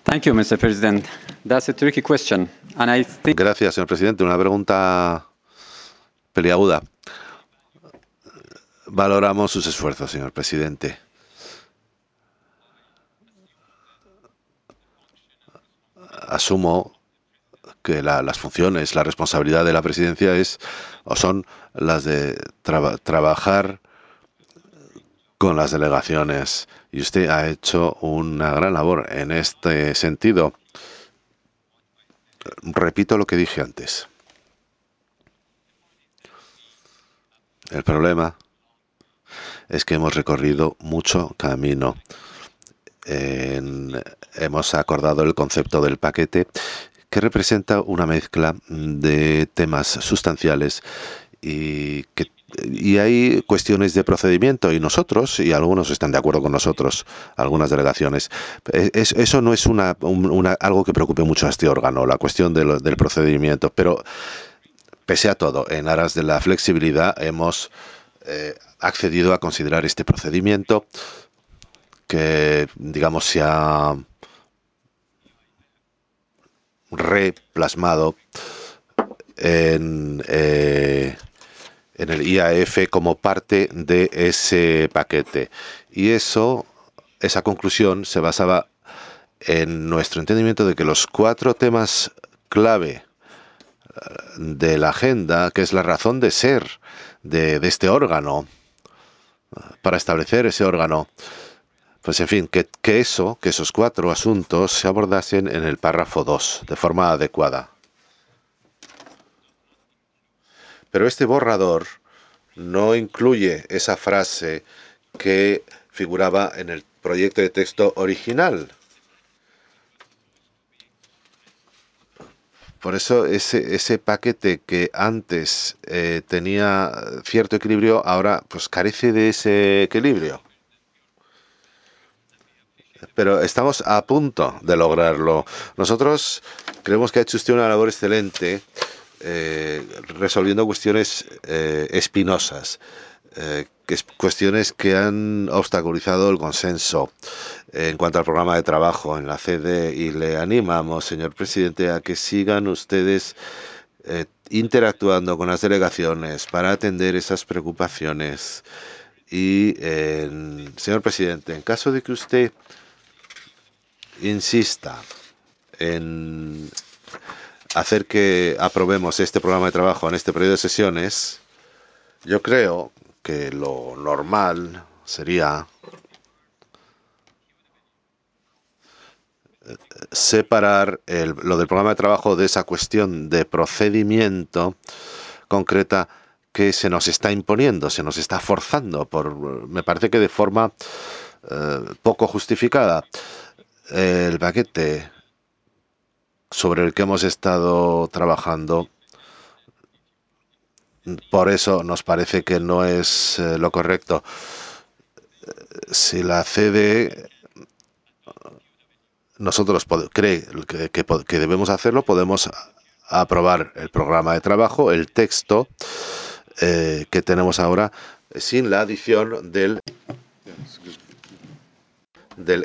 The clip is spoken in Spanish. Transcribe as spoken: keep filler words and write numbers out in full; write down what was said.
Thank you, mister President. That's a tricky question, and I think Gracias, señor presidente. Una pregunta peliaguda. Valoramos sus esfuerzos, señor presidente. Asumo que la, las funciones, la responsabilidad de la presidencia es o son las de traba, trabajar con las delegaciones. Y usted ha hecho una gran labor en este sentido. Repito lo que dije antes. El problema es que hemos recorrido mucho camino. En, hemos acordado el concepto del paquete, que representa una mezcla de temas sustanciales y que y hay cuestiones de procedimiento y nosotros, y algunos están de acuerdo con nosotros, algunas delegaciones, es, eso no es una, una, algo que preocupe mucho a este órgano, la cuestión de lo, del procedimiento, pero pese a todo, en aras de la flexibilidad hemos eh, accedido a considerar este procedimiento que, digamos, se ha replasmado en... Eh, en el I A F como parte de ese paquete. Y eso, esa conclusión se basaba en nuestro entendimiento de que los cuatro temas clave de la agenda, que es la razón de ser de, de este órgano, para establecer ese órgano, pues en fin, que, que eso, que esos cuatro asuntos se abordasen en el párrafo dos de forma adecuada. Pero este borrador no incluye esa frase que figuraba en el proyecto de texto original. Por eso ese, ese paquete que antes eh, tenía cierto equilibrio, ahora pues carece de ese equilibrio. Pero estamos a punto de lograrlo. Nosotros creemos que ha hecho usted una labor excelente eh, resolviendo cuestiones eh, espinosas. Eh, que es cuestiones que han obstaculizado el consenso en cuanto al programa de trabajo en la C D y le animamos, señor presidente, a que sigan ustedes eh, interactuando con las delegaciones para atender esas preocupaciones. Y, eh, señor presidente, en caso de que usted insista en hacer que aprobemos este programa de trabajo en este periodo de sesiones, yo creo que lo normal sería separar el, lo del programa de trabajo de esa cuestión de procedimiento concreta que se nos está imponiendo, se nos está forzando, por, me parece que de forma eh, poco justificada. El paquete sobre el que hemos estado trabajando, por eso nos parece que no es eh, lo correcto. Si la C D E nosotros cree que, que, que debemos hacerlo, podemos aprobar el programa de trabajo, el texto eh, que tenemos ahora, sin la adición del, del